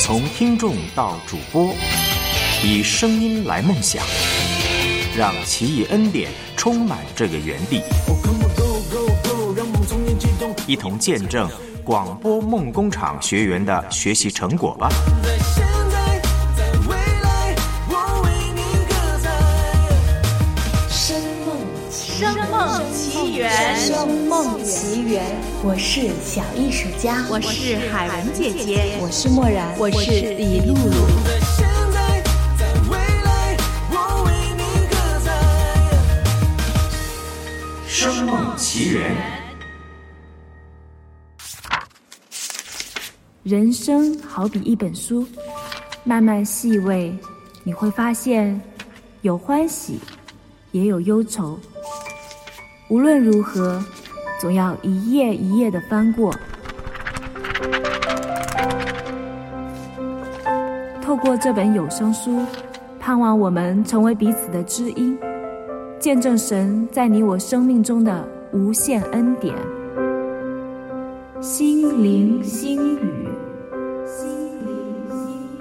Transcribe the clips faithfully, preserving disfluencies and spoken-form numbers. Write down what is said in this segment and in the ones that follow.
从听众到主播，以声音来梦想，让奇异恩典充满这个园地，一同见证广播梦工厂学员的学习成果吧。 声梦奇缘， 声梦奇缘，我是小艺术家， 我是海文姐姐， 我是默然， 我是李露露。 声梦奇缘。 人生好比一本书，慢慢细味，你会发现有欢喜，也有忧愁。无论如何，总要一页一页地翻过。透过这本有声书，盼望我们成为彼此的知音，见证神在你我生命中的无限恩典。心灵心语，心灵心语。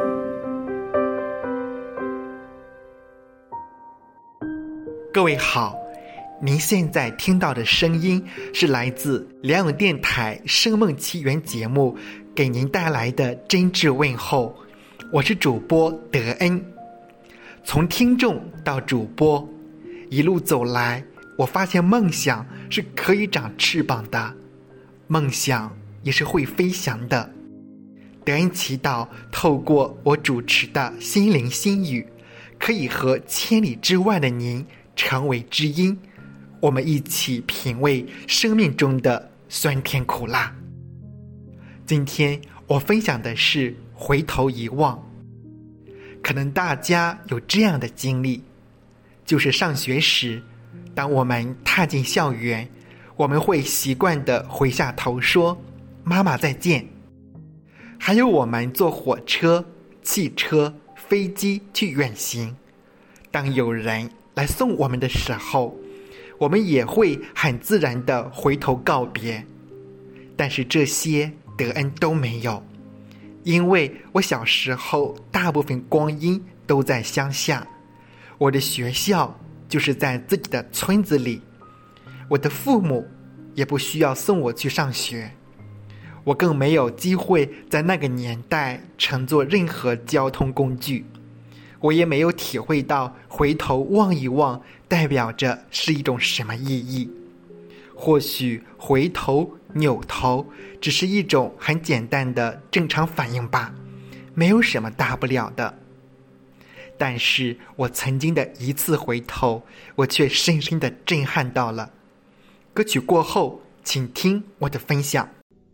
各位好，您现在听到的声音是来自良友电台声梦奇缘节目给您带来的真挚问候，我是主播德恩。从听众到主播，一路走来，我发现梦想是可以长翅膀的，梦想也是会飞翔的。德恩祈祷透过我主持的心灵心语，可以和千里之外的您成为知音，我们一起品味生命中的酸甜苦辣。今天我分享的是回头一望。可能大家有这样的经历，就是上学时，当我们踏进校园，我们会习惯地回下头说妈妈再见。还有我们坐火车、汽车、飞机去远行，当有人来送我们的时候，我们也会很自然地回头告别。但是这些德恩都没有，因为我小时候大部分光阴都在乡下，我的学校就是在自己的村子里，我的父母也不需要送我去上学，我更没有机会在那个年代乘坐任何交通工具，我也没有体会到回头望一望代表着是一种什么意义。或许回头扭头只是一种很简单的正常反应吧，没有什么大不了的。但是我曾经的一次回头，我却深深地震撼到了。歌曲过后，请听我的分享。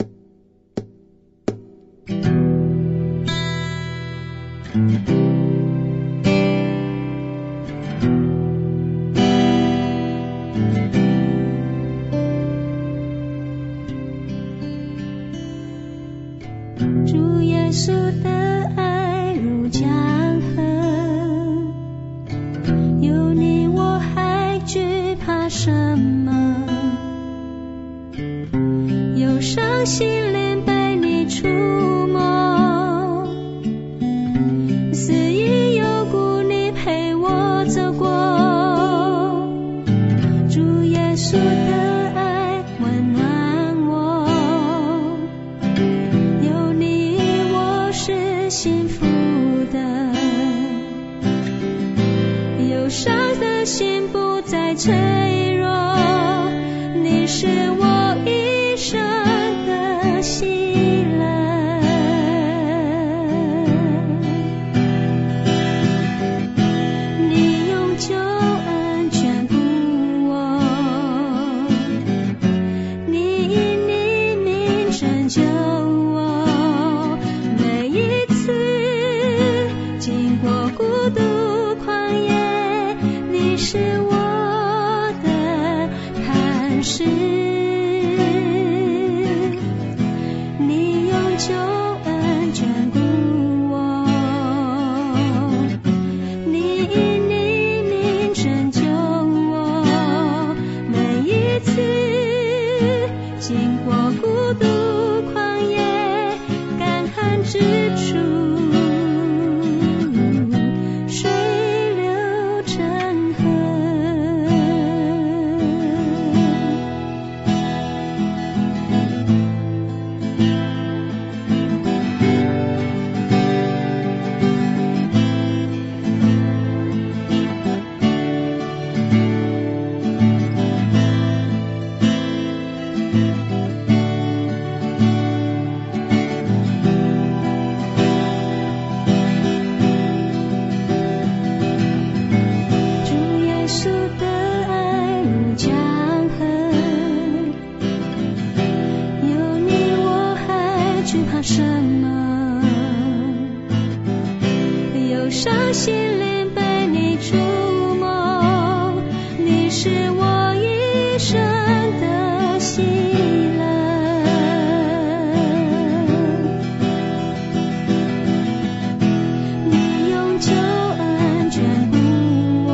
主耶稣的爱如江河，有你我还惧怕什么？忧伤心灵被你触摸，肆意有故你陪我走过。主耶稣的爱温暖我，有你我是幸福的，忧伤的心不再脆弱，你是我一生的喜乐。你用救恩眷顾我，你以你名拯救我，每一次经过孤独旷野，你是我惧怕什么？有伤心灵被你触摸，你是我一生的喜乐。你用救恩眷顾我，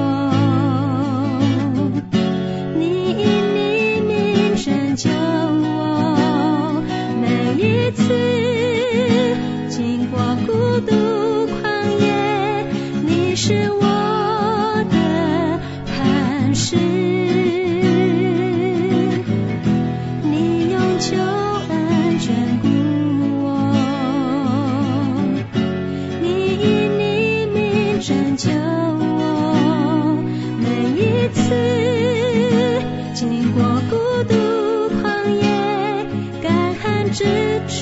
你以你名拯救我，每一次经过孤独旷野，你是我的磐石。你用救恩眷顾我，你以你名拯救我，每一次经过孤独旷野，干旱之处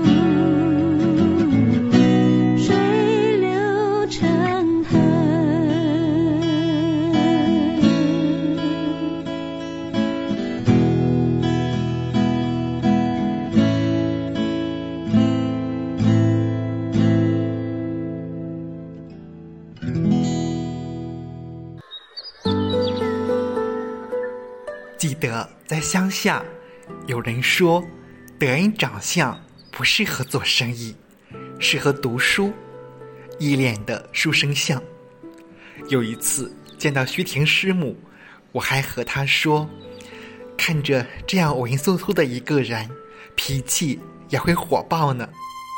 水流成河。 记得在乡下，有人说德恩长相不适合做生意，适合读书，一脸的书生相。有一次见到徐婷师母，我还和她说，看着这样文绉绉的一个人，脾气也会火爆呢。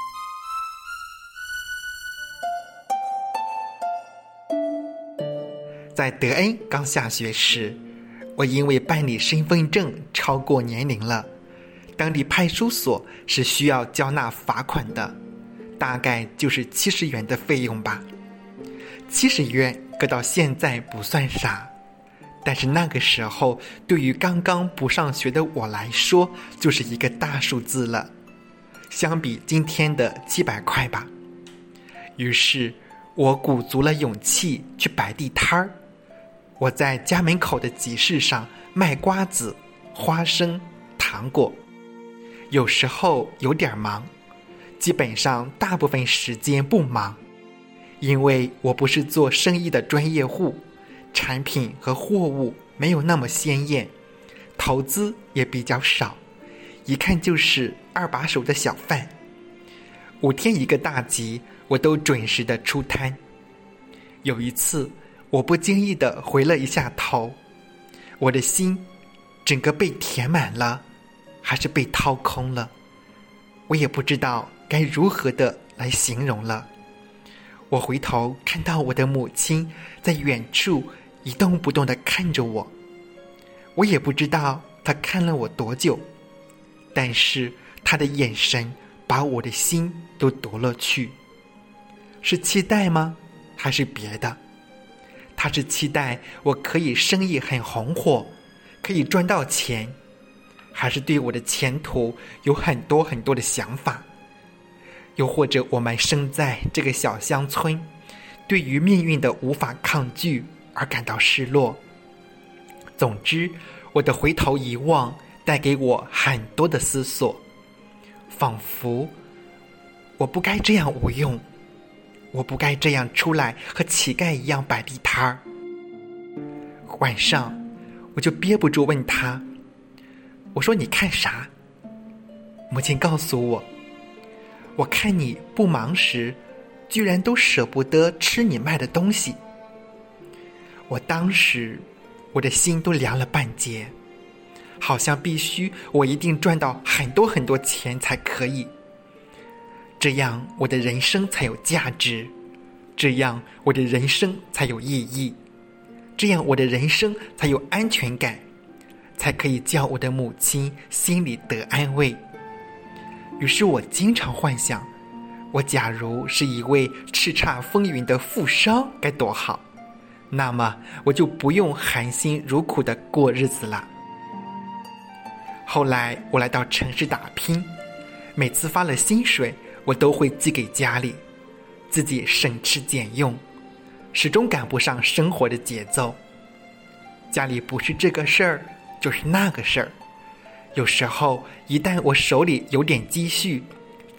在德恩刚下学时，我因为办理身份证超过年龄了，当地派出所是需要交纳罚款的，大概就是七十元的费用吧。七十元搁到现在不算啥，但是那个时候对于刚刚不上学的我来说，就是一个大数字了，相比今天的七百块吧。于是我鼓足了勇气去摆地摊儿。我在家门口的集市上卖瓜子、花生、糖果，有时候有点忙，基本上大部分时间不忙，因为我不是做生意的专业户，产品和货物没有那么鲜艳，投资也比较少，一看就是二把手的小贩。五天一个大集，我都准时的出摊。有一次我不经意地回了一下头，我的心整个被填满了，还是被掏空了，我也不知道该如何的来形容了。我回头看到我的母亲在远处一动不动地看着我，我也不知道她看了我多久，但是她的眼神把我的心都夺了去。是期待吗？还是别的？他是期待我可以生意很红火，可以赚到钱，还是对我的前途有很多很多的想法？又或者我们生在这个小乡村，对于命运的无法抗拒而感到失落。总之，我的回头一望带给我很多的思索，仿佛我不该这样无用，我不该这样出来和乞丐一样摆地摊儿。晚上我就憋不住问他，我说你看啥？母亲告诉我，我看你不忙时居然都舍不得吃你卖的东西。我当时我的心都凉了半截，好像必须我一定赚到很多很多钱才可以，这样我的人生才有价值，这样我的人生才有意义，这样我的人生才有安全感，才可以叫我的母亲心里得安慰。于是我经常幻想，我假如是一位叱咤风云的富商该多好，那么我就不用含辛茹苦的过日子了。后来我来到城市打拼，每次发了薪水我都会寄给家里，自己省吃俭用，始终赶不上生活的节奏。家里不是这个事儿就是那个事儿，有时候一旦我手里有点积蓄，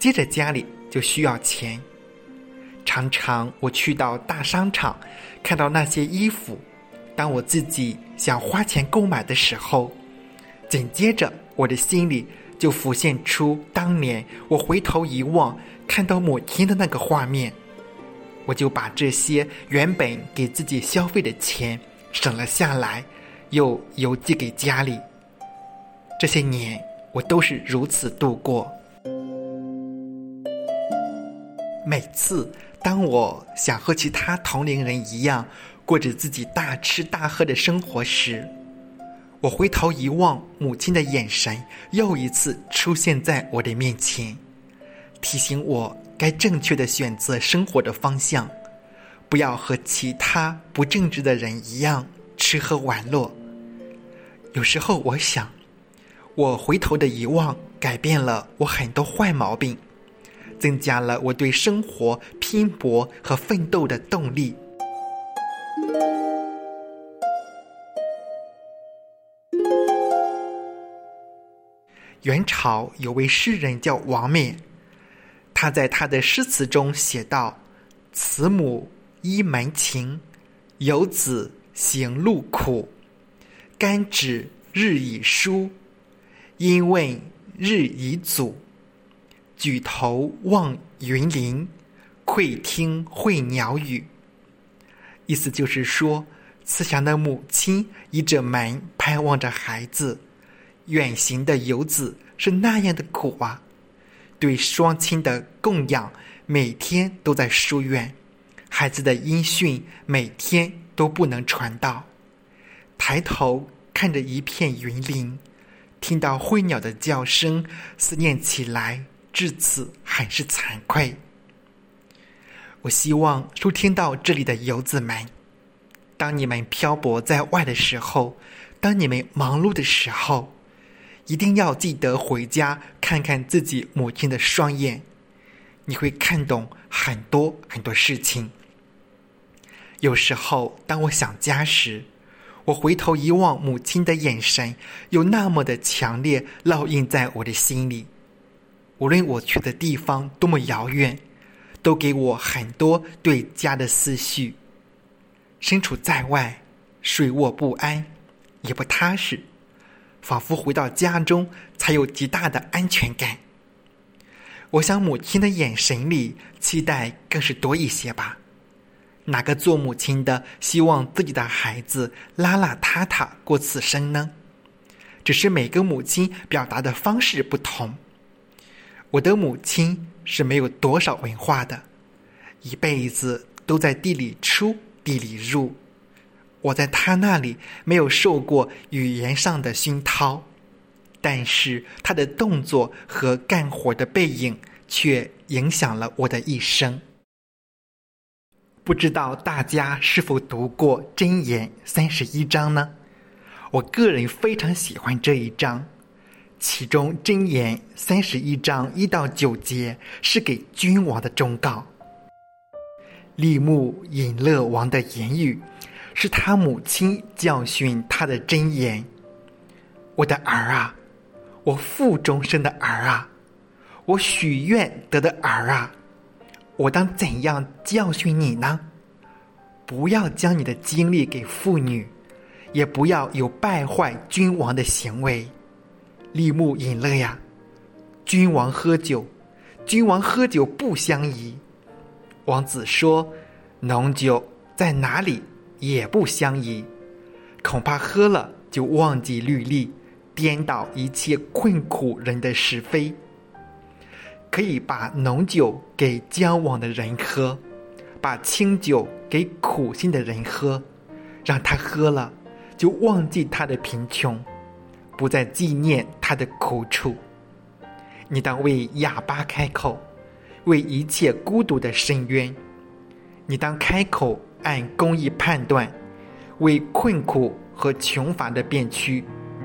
接着家里就需要钱。常常我去到大商场，看到那些衣服，当我自己想花钱购买的时候，紧接着我的心里就浮现出当年我回头一望，看到母亲的那个画面。我就把这些原本给自己消费的钱省了下来，又邮寄给家里。这些年我都是如此度过。每次当我想和其他同龄人一样过着自己大吃大喝的生活时，我回头一望，母亲的眼神又一次出现在我的面前，提醒我该正确的选择生活的方向，不要和其他不正直的人一样吃喝玩乐。有时候我想，我回头的一望改变了我很多坏毛病，增加了我对生活拼搏和奋斗的动力。元朝有位诗人叫王冕，他在他的诗词中写道：慈母依门勤，游子行路苦，甘止日以疏，因问日以阻，举头望云林，窥听会鸟语。意思就是说，慈祥的母亲依着门盼望着孩子，远行的游子是那样的苦啊，对双亲的供养每天都在疏远，孩子的音讯每天都不能传到。抬头看着一片云林，听到灰鸟的叫声，思念起来至此很是惭愧。我希望收听到这里的游子们，当你们漂泊在外的时候，当你们忙碌的时候，一定要记得回家看看自己母亲的双眼，你会看懂很多很多事情。有时候当我想家时，我回头一望，母亲的眼神有那么的强烈烙印在我的心里，无论我去的地方多么遥远，都给我很多对家的思绪。身处在外，睡卧不安，也不踏实，仿佛回到家中才有极大的安全感。我想母亲的眼神里期待更是多一些吧。哪个做母亲的希望自己的孩子邋邋遢遢过此生呢？只是每个母亲表达的方式不同。我的母亲是没有多少文化的，一辈子都在地里出地里入，我在她那里没有受过语言上的熏陶，但是她的动作和干活的背影却影响了我的一生。不知道大家是否读过箴言三十一章呢？我个人非常喜欢这一章，其中箴言三十一章一到九节是给君王的忠告。利木引勒王的言语是他母亲教训他的箴言。我的儿啊，我腹中生的儿啊，我许愿得的儿啊，我当怎样教训你呢？不要将你的精力给妇女，也不要有败坏君王的行为。利木引勒呀，君王喝酒，君王喝酒不相宜。王子说，浓酒在哪里也不相宜，恐怕喝了就忘记律例，颠倒一切困苦人的是非。可以把浓酒给交往的人喝，把清酒给苦心的人喝，让他喝了就忘记他的贫穷，不再纪念他的苦楚。你当为哑巴开口，为一切孤独的伸冤。你当开口按公义判断，为困苦和穷乏的辩屈。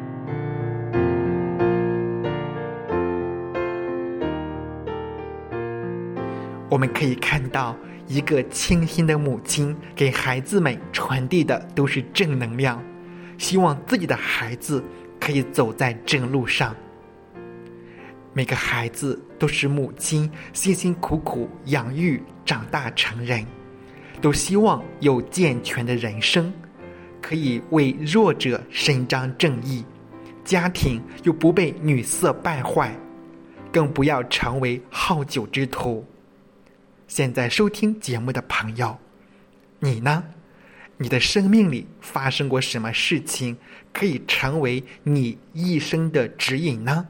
我们可以看到，一个清心的母亲给孩子们传递的都是正能量，希望自己的孩子可以走在正路上。 每个孩子都是母亲辛辛苦苦养育长大成人，都希望有健全的人生，可以为弱者伸张正义，家庭又不被女色败坏，更不要成为好酒之徒。现在收听节目的朋友，你呢？你的生命里发生过什么事情可以成为你一生的指引呢？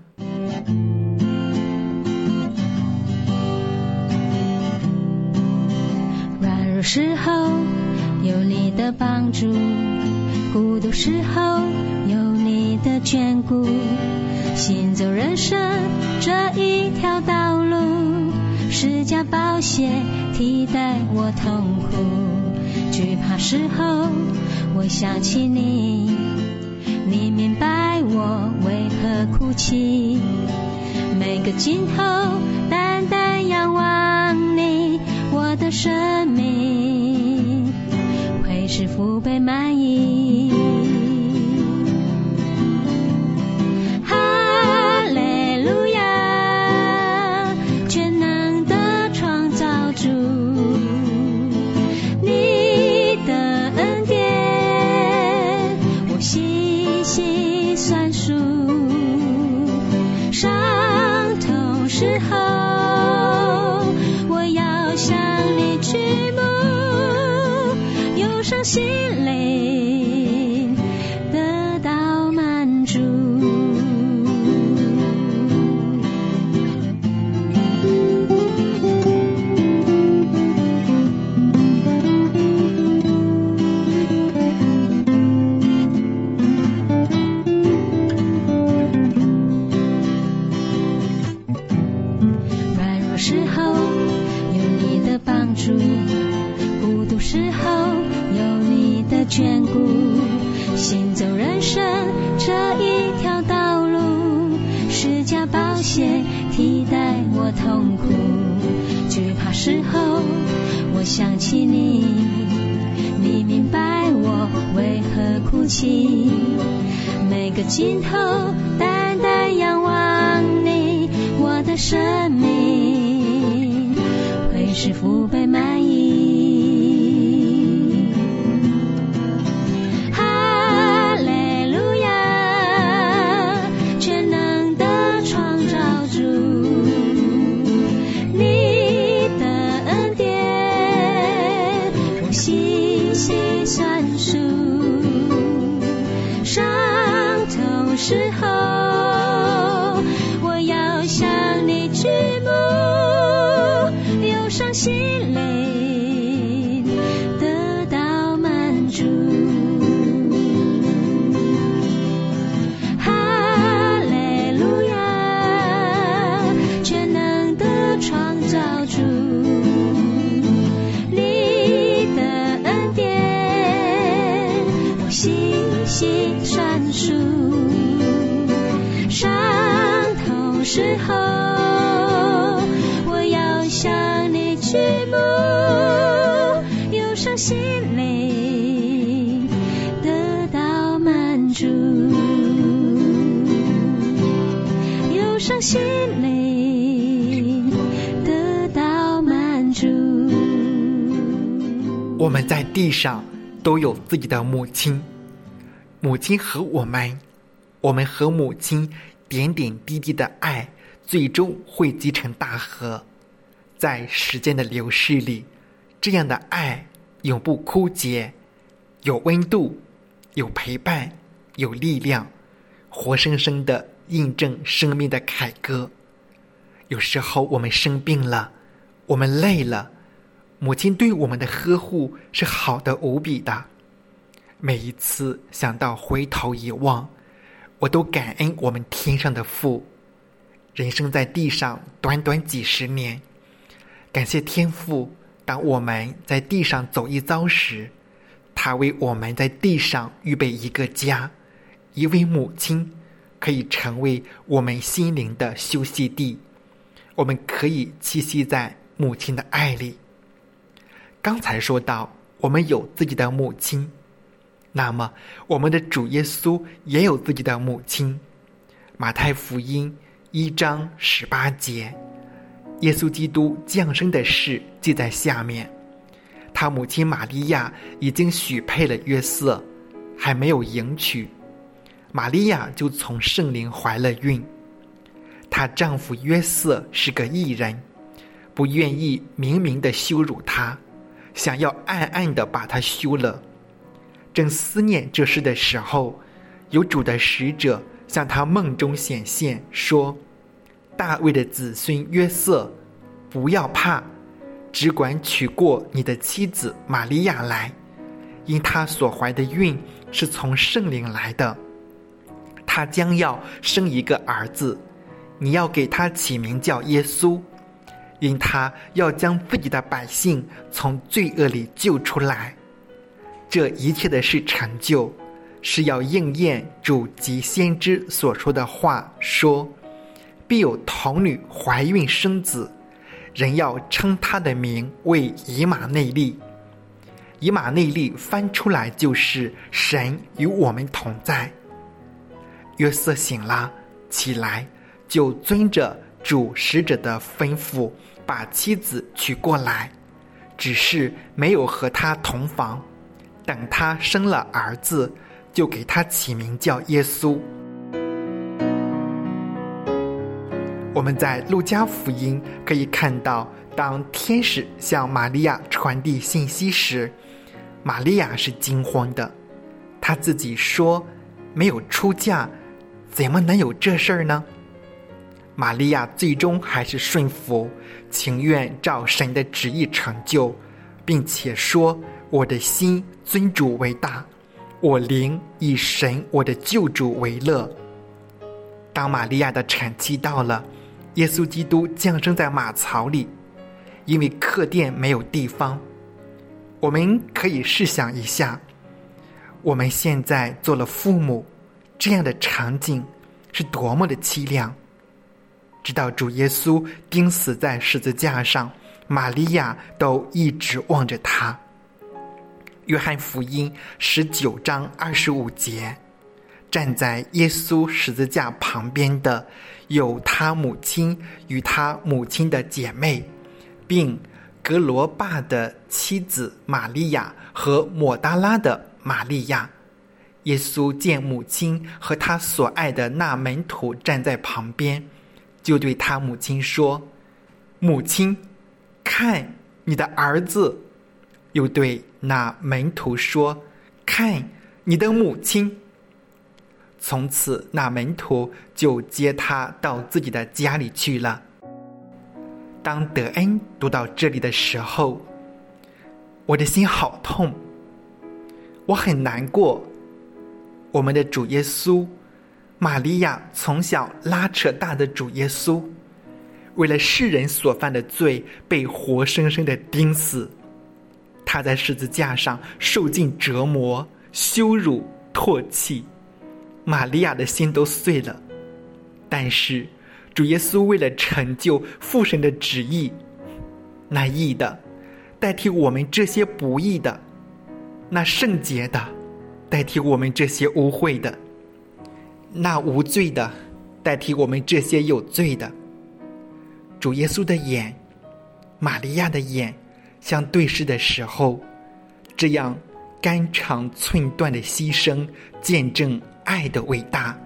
软弱时候有你的帮助，孤独时候有你的眷顾，行走人生这一条道路，十架宝血替代我痛苦，惧怕时候我想起你，你明白我为何哭泣，每个尽头单单仰望你，我的生命会是福杯满溢。哈利路亚，全能的创造主，你的恩典我细细算数，伤痛时候我要向你去慕，忧伤心灵得到满足。软弱时候有你的帮助，孤独时候有你的眷顾，行走人生这一条道路，十架宝血替代我痛苦，惧怕时候我想起你，你明白我为何哭泣，每个尽头单单仰望你，我的生命会是福杯满溢。哈利路亚，全能的创造主，你的恩典我细细算数，伤痛时候我要向你去慕，忧伤心灵得到满足。哈利路亚，全能的创造主，你的恩典我细细算数，伤痛时候我要向你去慕，忧伤心灵得到满足，忧伤心灵得到满足。 我们在地上都有自己的母亲，母亲和我们，我们和母亲点点滴滴的爱最终汇集成大河，在时间的流逝里，这样的爱永不枯竭，有温度，有陪伴，有力量，活生生的印证生命的凯歌。有时候我们生病了，我们累了，母亲对我们的呵护是好的无比的。每一次想到回头一望，我都感恩我们天上的父。人生在地上短短几十年，感谢天父，当我们在地上走一遭时，他为我们在地上预备一个家，一位母亲可以成为我们心灵的休息地，我们可以栖息在母亲的爱里。刚才说到我们有自己的母亲，那么我们的主耶稣也有自己的母亲。马太福音一章十八节，耶稣基督降生的事记在下面。他母亲玛利亚已经许配了约瑟，还没有迎娶，玛利亚就从圣灵怀了孕。她丈夫约瑟是个义人，不愿意明明地羞辱她，想要暗暗地把她休了。正思念这事的时候，有主的使者向他梦中显现，说：大卫的子孙约瑟，不要怕，只管娶过你的妻子玛利亚来，因她所怀的孕是从圣灵来的。她将要生一个儿子，你要给他起名叫耶稣，因他要将自己的百姓从罪恶里救出来。这一切的事成就，是要应验主及先知所说的话，说必有童女怀孕生子，人要称他的名为以马内利。以马内利翻出来就是神与我们同在。约瑟醒了，起来，就遵着主使者的吩咐，把妻子娶过来，只是没有和他同房。等他生了儿子，就给他起名叫耶稣。我们在路加福音可以看到，当天使向玛利亚传递信息时，玛利亚是惊慌的。她自己说，没有出嫁，怎么能有这事儿呢？玛利亚最终还是顺服，情愿照神的旨意成就，并且说，我的心尊主为大，我灵以神我的救主为乐。当玛利亚的产期到了，耶稣基督降生在马槽里，因为客店没有地方。我们可以试想一下，我们现在做了父母，这样的场景是多么的凄凉。直到主耶稣钉死在十字架上，玛利亚都一直望着他。约翰福音十九章二十五节，站在耶稣十字架旁边的有他母亲与他母亲的姐妹，并格罗巴的妻子玛利亚和抹大拉的玛利亚。耶稣见母亲和他所爱的那门徒站在旁边，就对他母亲说：母亲，看你的儿子。又对那门徒说：看你的母亲。从此那门徒就接他到自己的家里去了。当德恩读到这里的时候，我的心好痛，我很难过。我们的主耶稣，玛利亚从小拉扯大的主耶稣，为了世人所犯的罪被活生生的钉死。他在十字架上受尽折磨、羞辱、唾弃，玛利亚的心都碎了。但是主耶稣为了成就父神的旨意，那义的代替我们这些不义的，那圣洁的代替我们这些污秽的，那无罪的代替我们这些有罪的。主耶稣的眼，玛利亚的眼相对视的时候，这样肝肠寸断的牺牲，见证爱的伟大。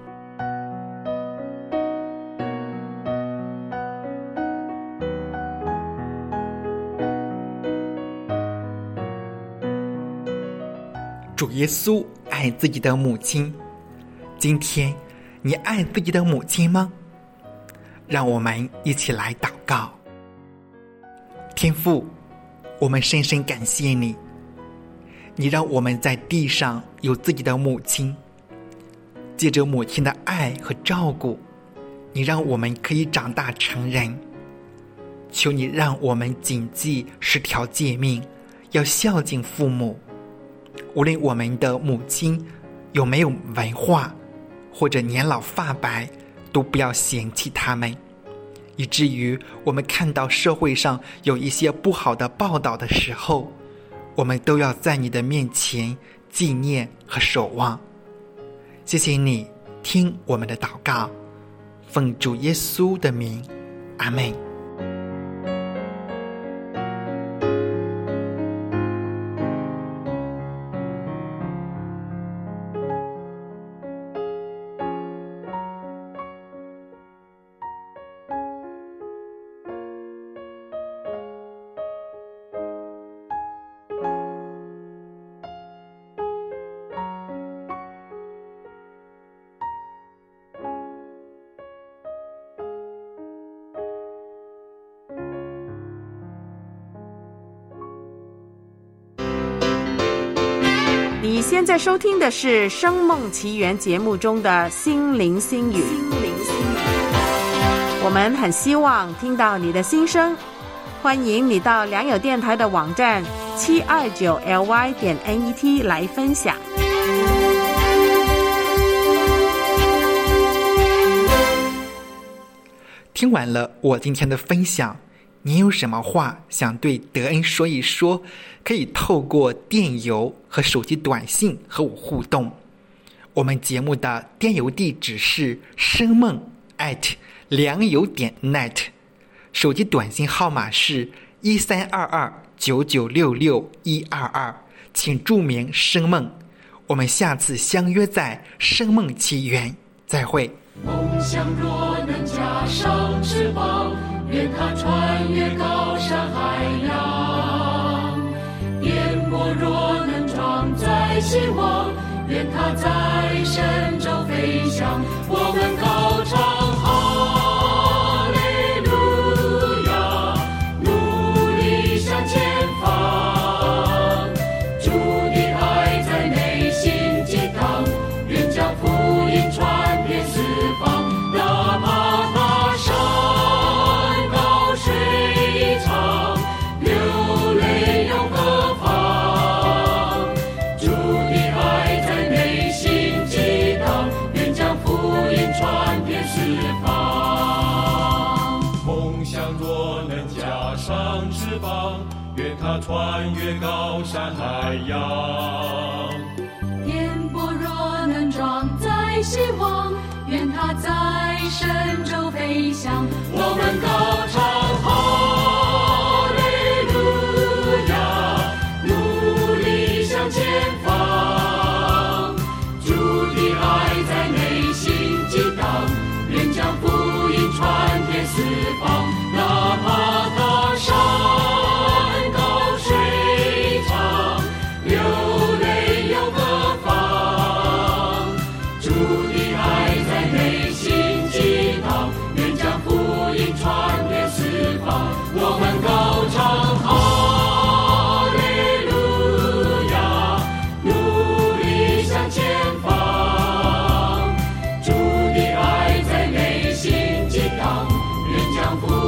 主耶稣爱自己的母亲，今天你爱自己的母亲吗？让我们一起来祷告。天父，我们深深感谢你，你让我们在地上有自己的母亲，借着母亲的爱和照顾，你让我们可以长大成人。求你让我们谨记十条诫命，要孝敬父母。无论我们的母亲有没有文化，或者年老发白，都不要嫌弃他们，以至于我们看到社会上有一些不好的报道的时候，我们都要在你的面前纪念和守望。谢谢你听我们的祷告， 奉主耶稣的名，阿们。 你现在收听的是《声梦奇缘》节目中的心灵心语。我们很希望听到你的心声，欢迎你到良友电台的网站七二九 L Y 点 N E T 来分享。 听完了我今天的分享，你有什么话想对德恩说一说，可以透过电邮和手机短信和我互动。我们节目的电邮地址是声梦 at 良友点 net， 手机短信号码是一三二二九九六六一二二，请注明声梦。我们下次相约在声梦奇缘，再会。 梦想若能加上翅膀，愿它穿越高山海洋；颠簸若能装载希望，愿它在神州飞翔。我们高唱哈利路亚，努力向前方，主的爱在内心激荡，愿将福音传遍四方。哪怕他山高水长，流泪又何妨？主的爱在内心激荡，愿将福音传遍四方。梦想若能加上翅膀，愿它穿越高山海洋；颠簸若能装载希望，愿它在神州飞翔。我们高唱哈利路亚，努力向前方，主的爱在内心激荡，愿将福音传遍四方。哪怕他山高水长，流泪又何妨？主的爱在内心激荡，愿将福音传遍四方。我们高唱哈利路亚，努力向前方，主的爱在内心激荡，愿将福